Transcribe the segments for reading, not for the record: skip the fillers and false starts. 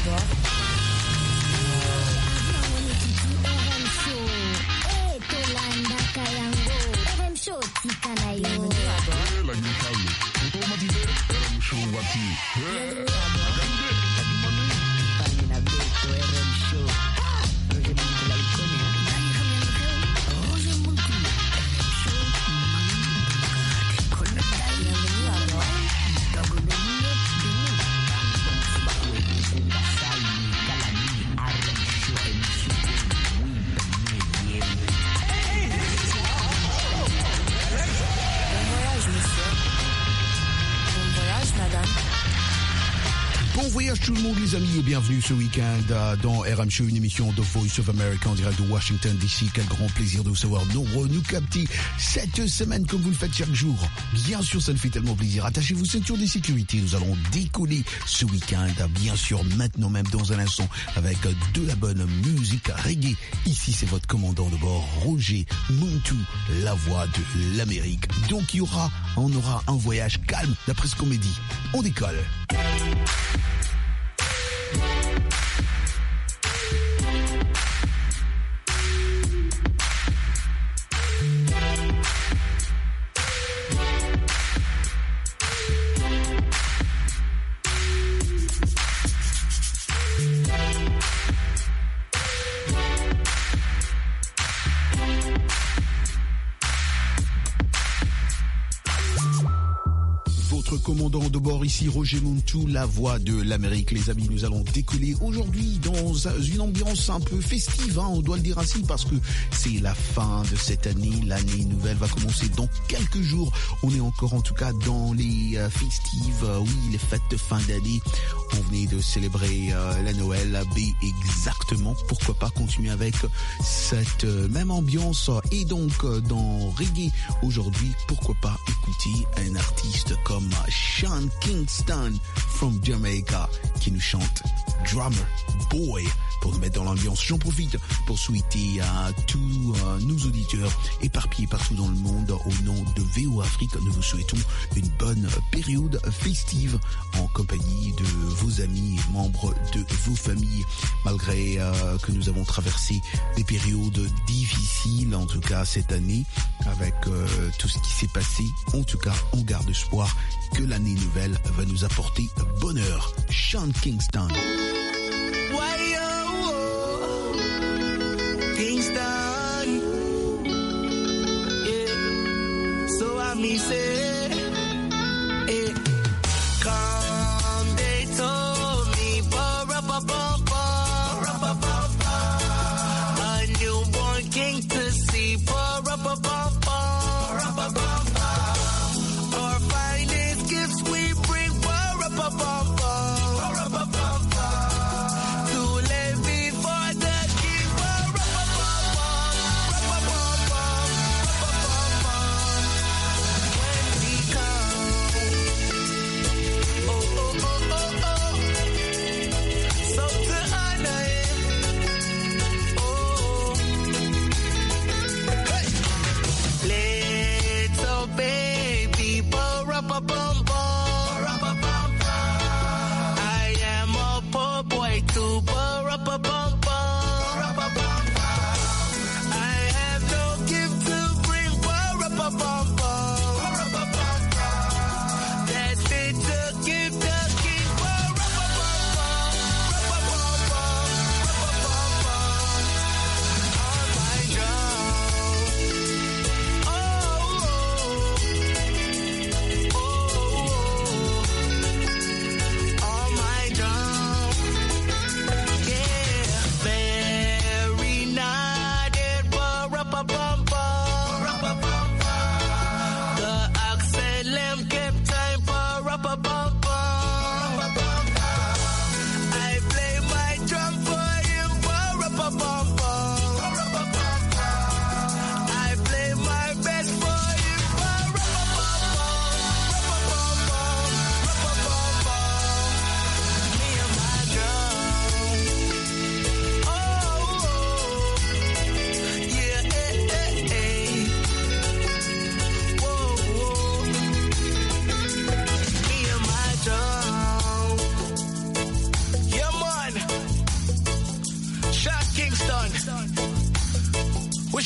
Tout le monde, les amis, et bienvenue ce week-end dans RM Show, une émission de Voice of America en direct de Washington DC. Quel grand plaisir de vous savoir nombreux nous capter cette semaine comme vous le faites chaque jour. Bien sûr, ça nous fait tellement plaisir. Attachez-vous ceinture de sécurité. Nous allons décoller ce week-end, bien sûr, maintenant même dans un instant avec de la bonne musique reggae. Ici, c'est votre commandant de bord, Roger Muntu, la voix de l'Amérique. Donc, on aura un voyage calme, d'après ce qu'on m'a dit. On décolle. Commandant de bord ici, Roger Muntu, la voix de l'Amérique. Les amis, nous allons décoller aujourd'hui dans une ambiance un peu festive, on doit le dire ainsi, parce que c'est la fin de cette année. L'année nouvelle va commencer dans quelques jours. On est encore en tout cas dans les festives, les fêtes de fin d'année. On venait de célébrer la Noël, exactement. Pourquoi pas continuer avec cette même ambiance. Et donc, dans Reggae, aujourd'hui, pourquoi pas écouter un artiste comme Sean Kingston from Jamaica qui nous chante Drummer Boy pour nous mettre dans l'ambiance. J'en profite pour souhaiter à tous nos auditeurs éparpillés partout dans le monde au nom de VO Afrique. Nous vous souhaitons une bonne période festive en compagnie de vos amis et membres de vos familles, malgré que nous avons traversé des périodes difficiles, en tout cas cette année, avec tout ce qui s'est passé. En tout cas, on garde espoir que l'année nouvelle va nous apporter bonheur. Sean Kingston. Kingston, yeah. So I me say, yeah. Come, they told me, a newborn king to see, our finest gifts we bring,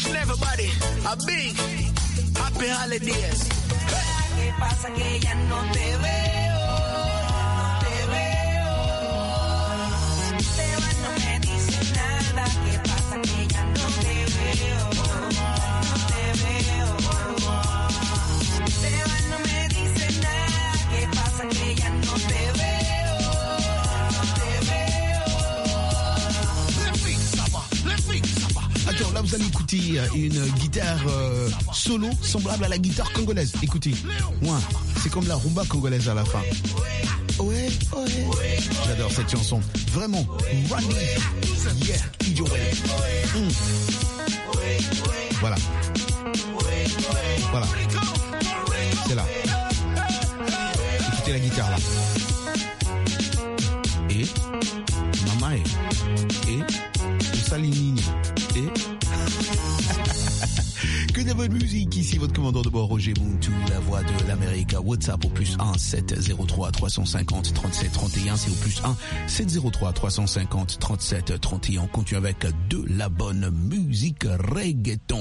wishing everybody a big happy holidays. ¿Qué pasa que ya no te veo? No te veo. Te vas, no me dices nada. ¿Qué pasa que ya no te veo? No te veo. Te vas, no me dices nada. ¿Qué pasa que ya no te veo? No te veo. Attends, là vous allez écouter une guitare solo semblable à la guitare congolaise. Écoutez, ouais, c'est comme la rumba congolaise à la fin. Ouais, ouais. J'adore cette chanson. Vraiment, Randy. Yeah, idiot. Voilà. Voilà. C'est là. Écoutez la guitare là. Et Mama et Salinini. Et que de bonne musique, ici votre commandant de bord Roger Muntu, la voix de l'Amérique. WhatsApp au plus 1 703 350 37 31, c'est au plus 1 703 350 37 31. On continue avec de la bonne musique reggaeton.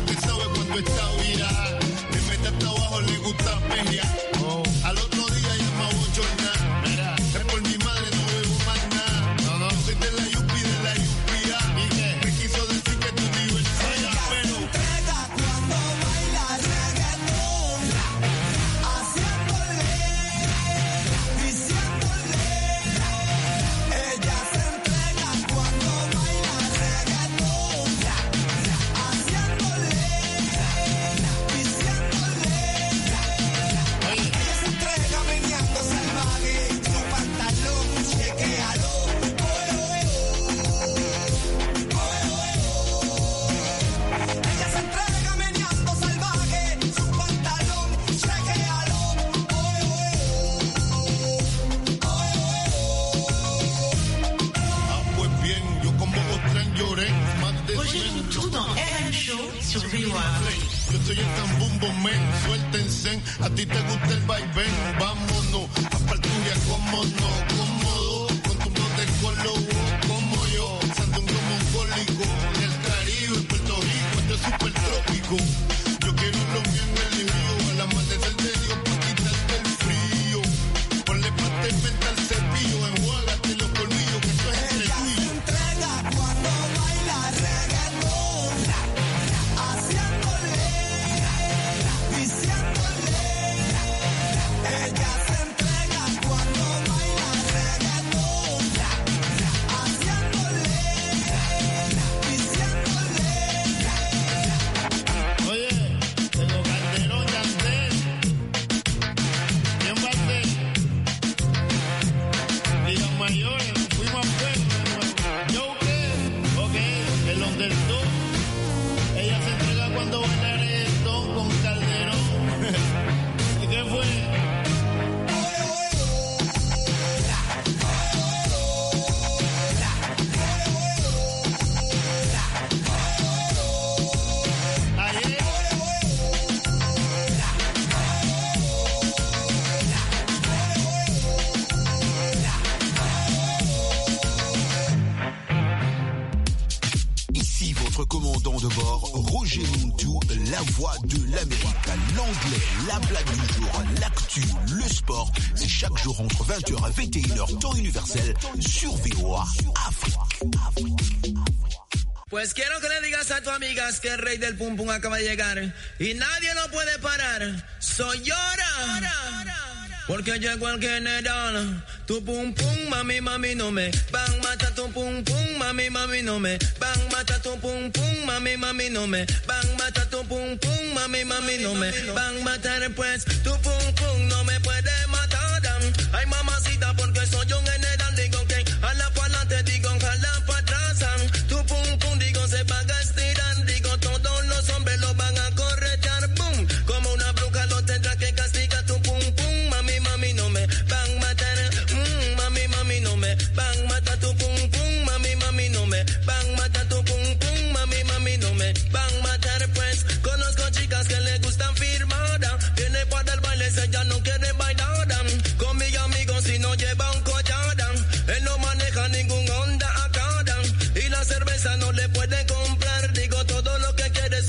Yo soy el Cambumbo Men, suéltense, a ti te gusta el vaivén, vámonos, a parturia, cómo no, cómodo, con tu blote color, como yo, sandungo mongólico, en el Caribe, en Puerto Rico, esto es súper trópico, yo quiero lo mío en el río, al amanecer de Dios, pa' quitarte el frío, ponle pasta y venta al cepillo, enjuágate los colmillos, que esto es entre tú y yo. Commandant de bord, Roger Muntu, la voix de l'Amérique, l'anglais, la blague du jour, l'actu, le sport, c'est chaque jour entre 20h et 21h, temps universel, sur VOA Afrique. Pues quiero que le digas a tu amigas que el rey del pum pum acaba de llegar y nadie lo puede parar, soy llora. Porque llegó el general, tu pum pum, mami, mami, no me van mata tu pum pum, mami, mami, no me van mata tu pum pum, mami, mami, no me van mata tu pum pum, mami, mami, no me van matar, pues tu pum pum no me puede matar. Ay, mamacita, porque soy un general, digo que a la pa'lante, digo jala pa' atrás. Tu pum pum, digo se va a estirar, digo todos los hombres lo van a corretear, boom, como una bruja lo tendrá que castigar tu pum pum, mami, mami, no me van matar, mami, mami, no me van matar tu pum pum, mami, mami, no me van matar tu pum pum, mami, mami, no me van matar, pues conozco chicas que le gustan firmada, viene para el baile, ella no quiere bailar, con mi amigo si no lleva un collar, él no maneja ningún Honda acá, y la cerveza no le puede comprar, digo todo lo que quiere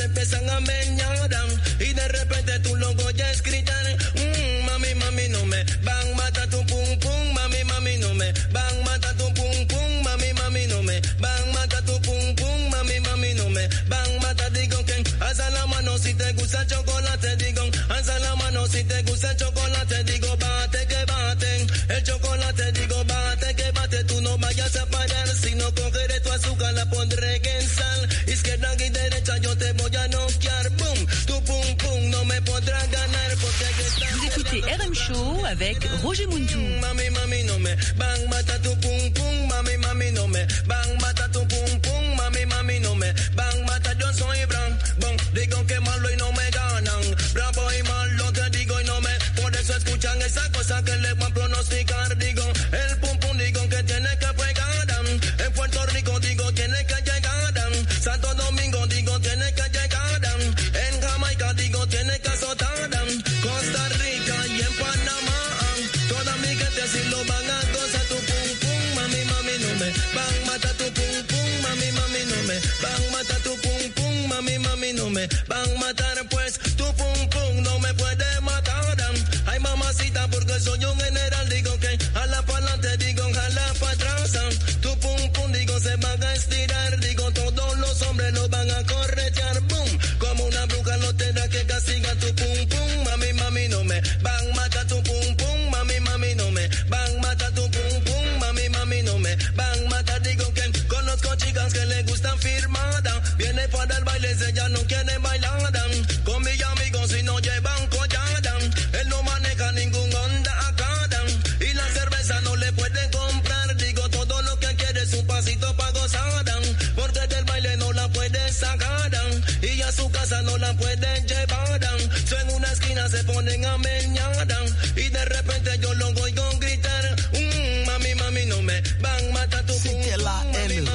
te empiezan a meñar y de repente tú loco ya es gritar, mami, mami, no me van mata tu pum pum, mami, mami, no me van mata tu pum pum, mami, mami, no me van mata tu pum pum, mami, mami, no me van mata. Digo que alza la mano si te gusta el chocolate, digo alza la mano si te gusta el chocolate, digo bate que bate el chocolate, digo bate que bate, tú no vayas a parar, si no cogeré tu azúcar, la pondré en sal, izquierda y derecha yo te voy a noquear, boom, tu pum pum no me podrás ganar porque Vous écoutez RM Show avec Roger Muntou. Mami, mami, no me van mata tu pum pum, mami, mami, no me van mata tu pum pum, mami, mami, no me van mata, yo soy Bran, bon, digo que malo y no me ganan, bravo y malo te digo y no me, por eso escuchan esa cosa que le van a pronosticar, digo, el pum pum digo que tiene que pegar, en Puerto Rico digo tiene que llegar, Santo Domingo digo tiene que llegar, en Jamaica digo tiene que azotar, Costa Rica y en Panamá, toda mi gente si lo van a gozar tu pum pum, mami, mami, no me van mata tu pum pum, mami, mami, no me van mata tu pum pum, mami, mami, no me van matar, pues tu pum pum no me puede matar, ay mamacita porque soy un general, digo que jala para adelante, digo jala para atrás, tu pum pum digo se van a estirar, digo todos los hombres lo van a corretear, boom, como una bruja lo tendrá que castigar tu pum pum, mami, mami, no me van mata tu pum pum, mami, mami, no me van mata tu pum pum, mami, mami, no me van mata, digo que conozco chicas que le gustan firmada, viene para el baile, ellas no quieren bailar, con mis amigos si no llevan collada, él no maneja ningún Honda acá, y la cerveza no le pueden comprar, digo todo lo que quiere es un pasito pa' gozar, porque del baile no la pueden sacar, y a su casa no la pueden llevar, so en una esquina se ponen a meñar, y de repente yo lo oigo gritar, mami, mami, no me van mata tu pum. C'était là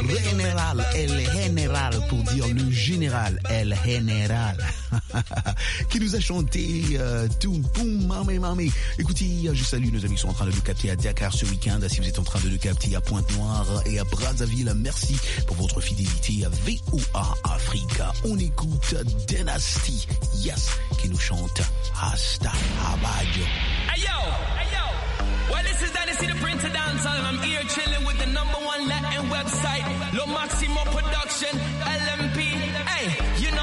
El Général, pour dire le général, El Général, qui nous a chanté Toum Poum Mami Mami. Écoutez, je salue nos amis qui sont en train de nous capter à Dakar ce week-end. Si vous êtes en train de nous capter à Pointe-Noire et à Brazzaville, merci pour votre fidélité à VOA Africa. On écoute Dynasty, yes, qui nous chante Hasta Abajo. Hey yo, well this is Dynasty the Prince of Dancehall, and I'm here chilling with the #1 Latin website, Lo Maximo Production, LMP. Hey, you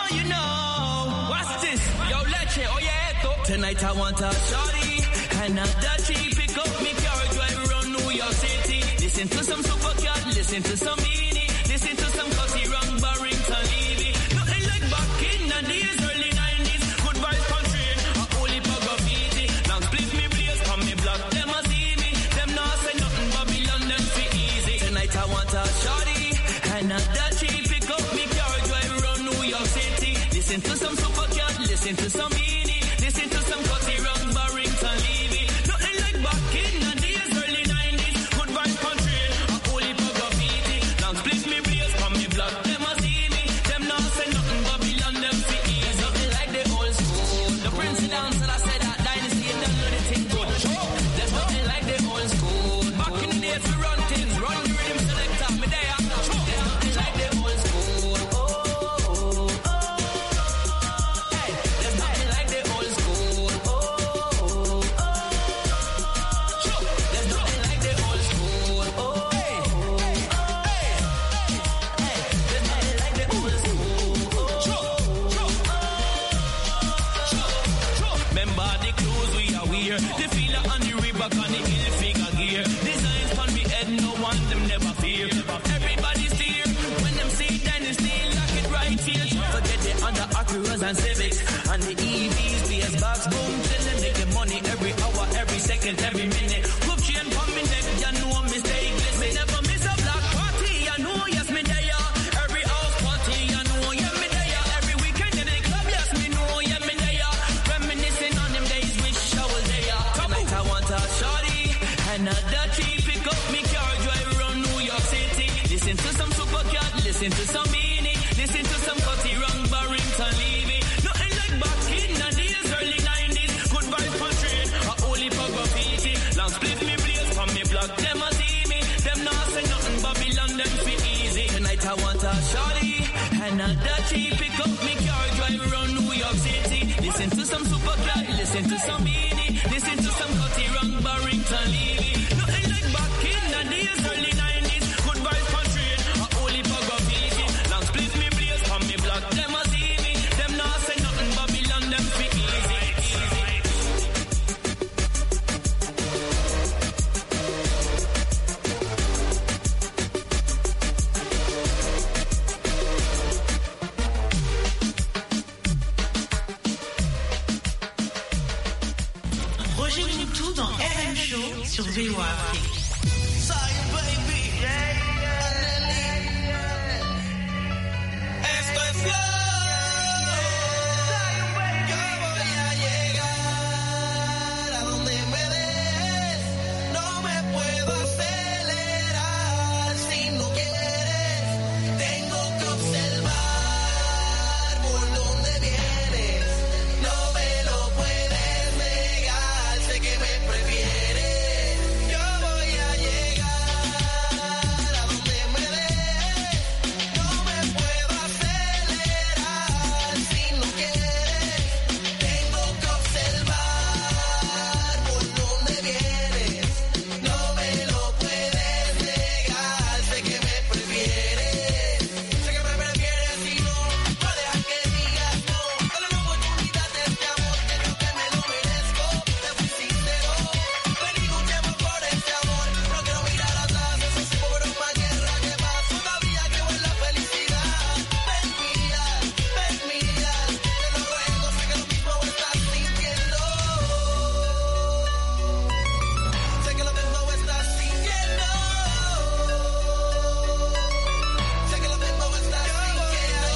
know, what's this? Yo, Leche, oye esto. Tonight I want a shorty, and a dirty, pick up me car, drive around New York City. Listen to some Supercat, listen to some Beanie, listen to some Cutty Rang, Barrington, Levy. Nothing like back in the days, early 90s, good vibes country, a holy graffiti. Long split me blaze, come me block, them a see me, them not say nothing, Babylon, them fit easy. Tonight I want a shorty, and a dirty, pick up me car, drive around New York City. Listen to some Supercat, listen to some Beanie, listen to some Cutty Rang, Barrington, Levy. Nothing like back in the days, early 90s, good vibes country, a holy graffiti. Long split me blaze, come me block, them a see me, them not say nothing, Babylon, them fit easy. Nothing like the old school, the Prince of Dancehall, I said that Dynasty, and done know the thing good. There's nothing like the old school, back in the days we run things, run the rhythm selector, me there. There's nothing like the old school, hey, there's nothing like the old school, there's nothing like the old school, hey, there's nothing like the old school. Remember the clothes we are wear, the feeler on the Reebok on the hill figure gear, designs on me head, no one them never fear. Everybody's here when them see Dynasty, lock it right here. Forget the under Acuras and Civics and the EVs, PS box, boom, till they make the money every hour, every second, every minute. Hook chain from me neck, you know I'm mistakeless. Me never miss a black party, you know, yes, me there. Every house party, you know, yeah, me there. Every weekend in the club, yes, me know, yeah, me there. Reminiscing on them days, wish I was there. Tonight I want a shorty, and a dirty, pick up me car, drive around New York City. Listen to some Supercat, listen to some Beanie, listen to some Cutty Rang, Barrington, Levy. Nothing like back in the days, early 90s, good vibes country, a holy graffiti. Long split me blaze, from me block, them a see me, them not say nothing, Babylon, them fit easy. Tonight I want a shorty, and a dirty, pick up me Roger Moutou dans RM Show sur VOA Afrique. Esto es flow. Yo voy a llegar a donde me des. No me puedo acelerar si no quieres. Tengo que observar por dónde vienes. No me lo puedes negar. Sé que me prefieres. Yo voy a llegar a donde me des. No me puedo acelerar si no quieres. Tengo que observar por dónde vienes. No me lo puedes negar. Sé que me prefieres. Sé que me prefieres y no dejar que digas no. Dale una oportunidad de este amor que creo que me lo merezco. Te fui sincero. Ven y luchemos por este amor. No quiero mirar atrás. Eso sí, por más guerra que paso. Todavía creo en la felicidad. Ven, mira. Te lo ruego. Sé que lo mismo estás sintiendo. Sé que lo mismo estás sintiendo. Sé que lo mismo estás sintiendo.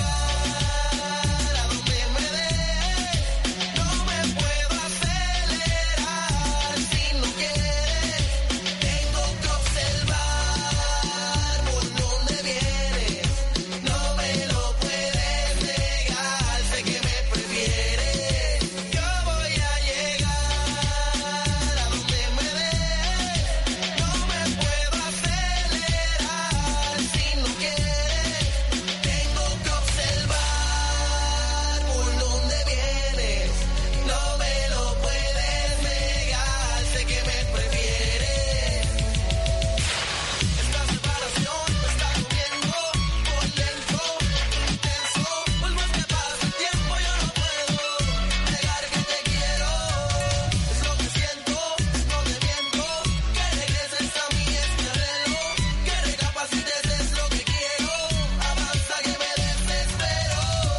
A donde me des. No me puedo acelerar si no quieres. Tengo que observar por dónde vienes. No me lo puedes negar. Sé que me prefieres. Yo voy a llegar a donde me des. No me puedo acelerar si no quieres. Tengo que observar por dónde vienes. No me lo puedes negar. Sé que me prefieres. Esta separación me está comiendo por dentro, intenso. Por más que pase el tiempo yo no puedo negar que te quiero. Es lo que siento, no te miento. Que regreses a mí es mi anhelo. Que recapacites es lo que quiero. Avanza que me desespero.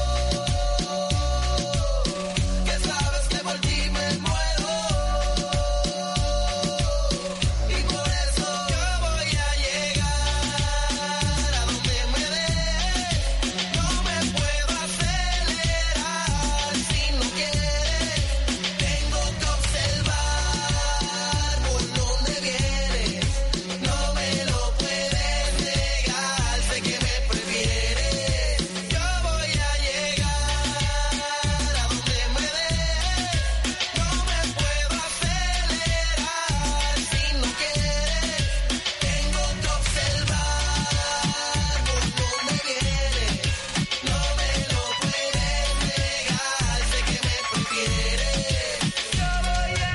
Que sabes que por ti me muero. Y por eso yo voy a llegar a donde me des. No me puedo acelerar si no quieres. Tengo que observar por dónde vienes. No me lo puedes negar. Sé que me prefieres. Yo voy a llegar a donde me des. No me puedo acelerar si no quieres. Tengo que observar por dónde vienes. No me lo puedes negar. Sé que me prefieres. Yo voy a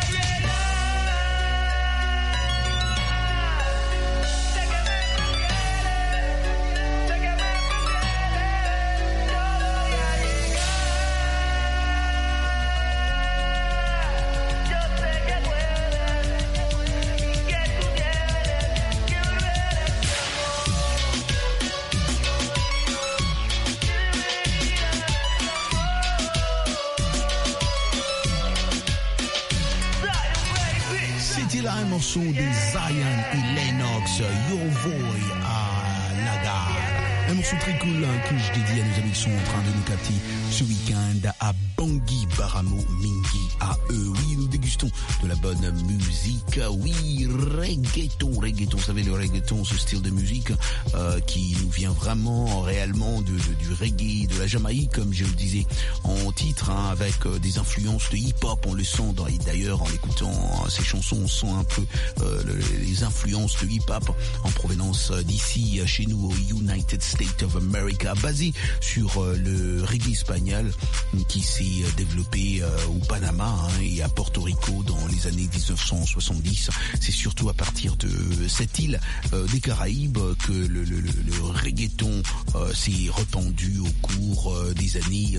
C'était là un morceau de Zion et Lennox, Yo Voy à la gare. Un morceau très cool que je dédie à nos amis qui sont en train de nous capter ce week-end à Bangui, Baramo, Mingi, à eux. Oui, nous dégustons de la bonne musique. Oui, reggaeton. Vous savez, le reggaeton, ce style de musique qui nous vient vraiment, réellement du reggae, de la Jamaïque, comme je le disais en titre, avec des influences de hip-hop. On le sent d'ailleurs en écoutant ces chansons, on sent un peu les influences de hip-hop en provenance d'ici, chez nous, au United States of America, basé sur le reggae espagnol qui s'est développé au Panama et à Porto Rico dans les années 1970. C'est surtout à partir de cette île des Caraïbes que le reggaeton s'est répandu au cours des années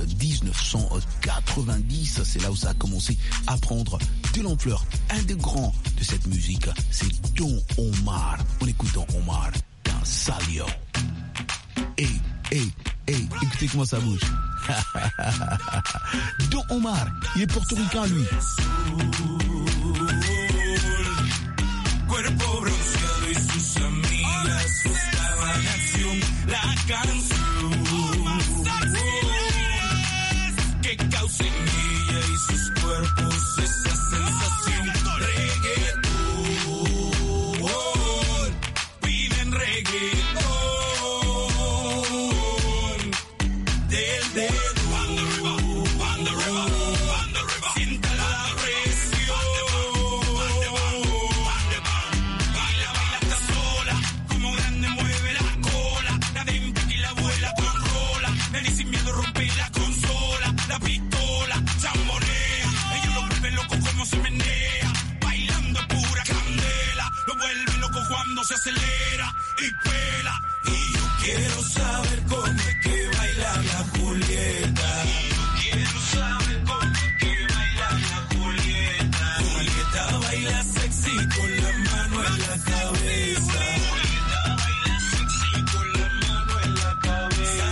1990. C'est là où ça a commencé à prendre de l'ampleur. Un des grands de cette musique, c'est Don Omar. On écoute Don Omar dans Salio. Hey, écoutez comment ça bouge. Don Omar, il est portoricain lui. canción que causa en ella y sus cuerpos esa sensación. Reggaetón, piden reggaetón del dedo. Sienta la presión. Baila, baila hasta sola, como grande mueve la cola. La dente que la abuela controla. Nene sin miedo rompe la consola. La pistola, chamborea. Ella lo vuelve loco como se menea. Bailando pura candela. Lo vuelve loco cuando se acelera y pela. Y yo quiero saber cómo es que baila la Julieta. Quiero saber cómo es que baila la Julieta. Julieta baila sexy con la mano en la cabeza. Julieta baila sexy con la mano en la cabeza.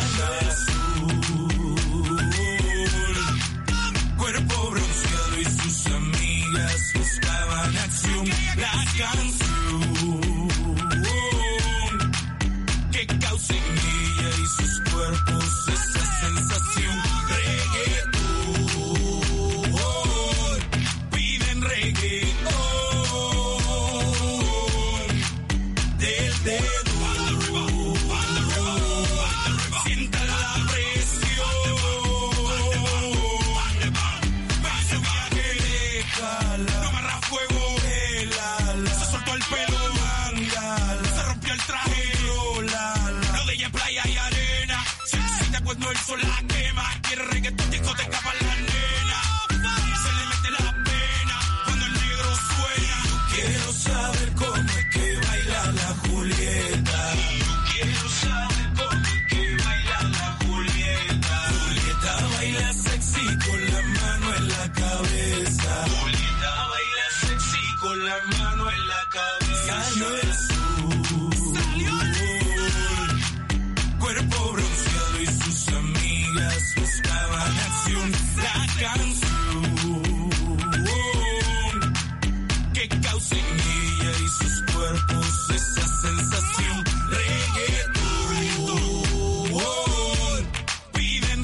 Azul, cuerpo bronceado y sus amigas buscaban acción. La canción que causa en ella y sus cuerpos esa sensación. Reggaetón, piden reggaetón del dedo. Sienta la presión. Ese viaje de cala, no amarra fuego, helala. Se soltó el pelo, mangala. Se rompió el traje, lo de ella es playa y arena. Se excita cuando el sol la quema. Quiere reggaetón, discoteca para la nena. Se le mete la pena cuando el negro suena. Yo quiero saber cómo es que baila la Julieta. Yo quiero saber cómo es que baila la Julieta. Julieta baila sexy con la mano en la cabeza. Julieta baila sexy con la mano en la cabeza. Salió el sol, cuerpo bronceado y sus amigas buscaban acción. La canción que causa en ella y sus cuerpos esa sensación. Reggaetón, piden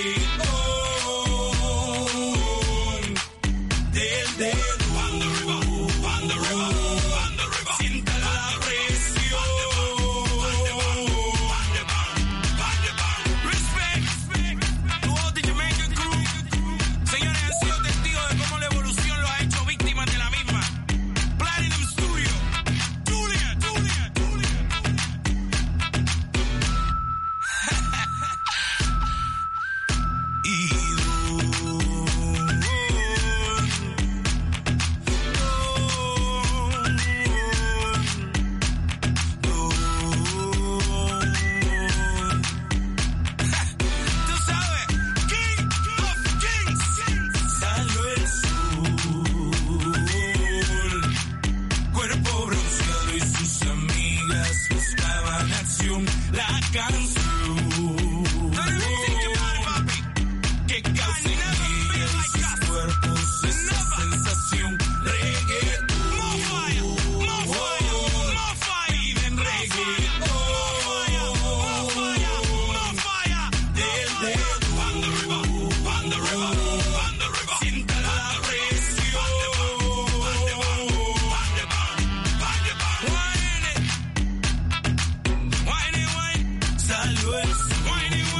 reggaetón del dedo. Sienta la presión. Respect to all the Jamaican crew. Señores, han sido testigos de cómo la evolución los ha hecho víctimas de la misma. Platinum Studio, Juliet. Tú sabes, King of Kings. Salió el sol, cuerpo bronceado y sus amigas buscaban acción. La canción que causa en ella y sus cuerpos esa sensación. Reggaetón, piden reggaetón del dedo. Sienta la presión. Whine it. Salió el sol. Whine it.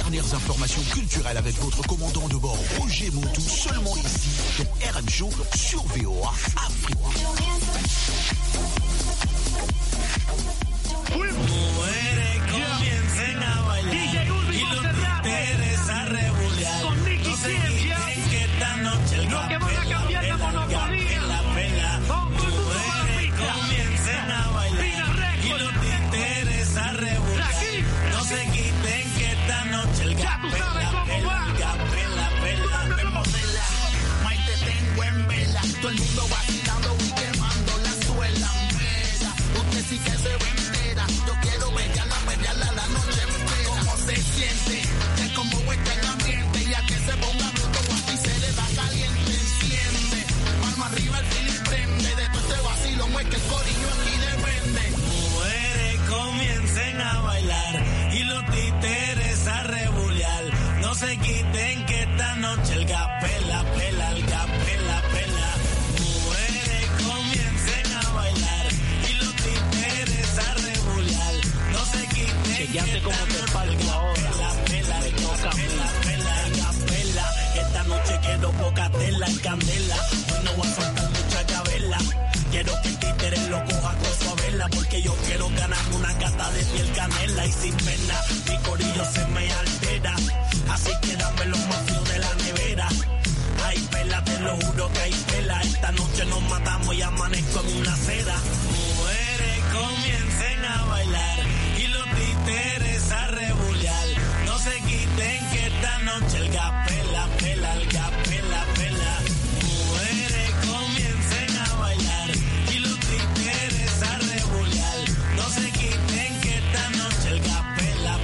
dernières informations culturelles avec votre commandant de bord Roger Montou, seulement ici dans RM Show sur VOA Afrique. Mujeres comiencen a bailar y los títeres a rebulear. No se quiten que esta noche el Los que van a cambiar la monopoliía. pela. Mujeres comiencen a bailar y los títeres a rebulear. No se quiten que esta noche el Ya tú sabes cómo va. Maite, te tengo en vela. Todo el mundo vacilando y quemando la suela. Mira, usted sí que se ve entera. Yo quiero verla la noche entera. ¿Cómo se siente? Es como está el ambiente. Y a que se ponga bruto, aquí se le da caliente. Enciende, mano arriba el fili prende. De todo este vacilón es que el corillo aquí depende. Mujeres comiencen a bailar y los títeres a rebulear. No se quiten que esta noche el gas pela. Mujeres comiencen a bailar y los títeres a rebulear. No se quiten Chequeate cómo te falta ahora. pela. Esta noche quiero poca tela en candela. Hoy no voy a soltar mucha cabela. Quiero que el títere lo coja con su vela, porque yo quiero ganarme una cata de piel canela y sin pena. Mi corillo se me altera, así que dame los mafios de la nevera. Hay pela, te lo juro que hay pela. Esta noche nos matamos y amanezco en una acera. Mujeres comiencen a bailar y los títeres a rebulear. No se quiten que esta noche el gas pela. Mujeres comiencen a bailar y los títeres a rebulear. No se quiten que esta noche el gas pela.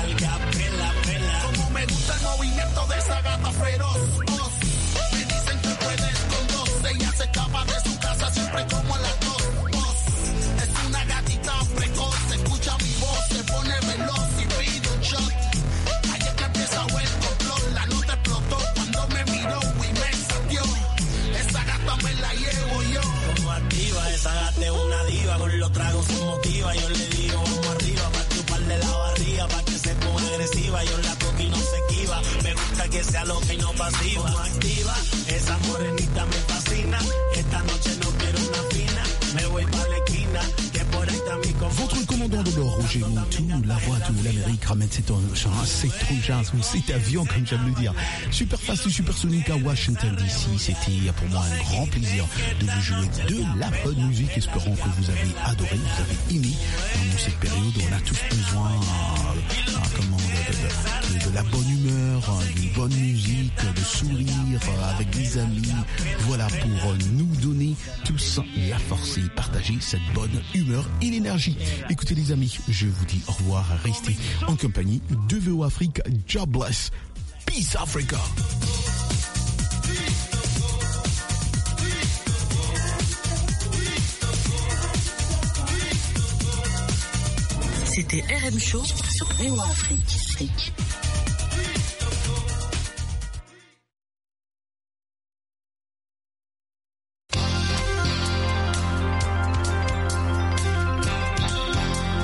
Como me gusta el movimiento de esa gata feroz. Me dicen que puedes con dos. Ella se escapa de su casa siempre como a las 2. Es una gatita precoz. Escucha mi voz, se pone veloz y pide un shot. Ahí es que empieza a ver complot. La nota explotó cuando me miró y me saqueó. Esa gata me la llevo yo. Como activa, esa gata es una diva. Con los tragos se motiva. Yo le digo vamos arriba pa' chuparle la barriga, pa' que se ponga agresiva. Yo la toco y no se esquiva. Me gusta que sea loca y no pasiva. Como activa, esa morenita me fascina. Esta noche no quiero una fina. Me voy pa' la esquina, que por ahí está mi Votre commandant de bord, Roger Montou, la voix de l'Amérique, ramène cet jazz ou cet avion, comme j'aime le dire. Super fast et supersonique à Washington DC. C'était pour moi un grand plaisir de vous jouer de la bonne musique. Espérons que vous avez adoré, vous avez aimé. Dans cette période, on a tous besoin de la bonne humeur, d'une bonne musique, de sourire avec des amis. Voilà, pour nous donner tous la force et partager cette bonne humeur et l'énergie. Écoutez les amis, je vous dis au revoir, restez en compagnie de VOA Afrique. Jobless. Peace Africa. C'était RM Show sur VOA Afrique.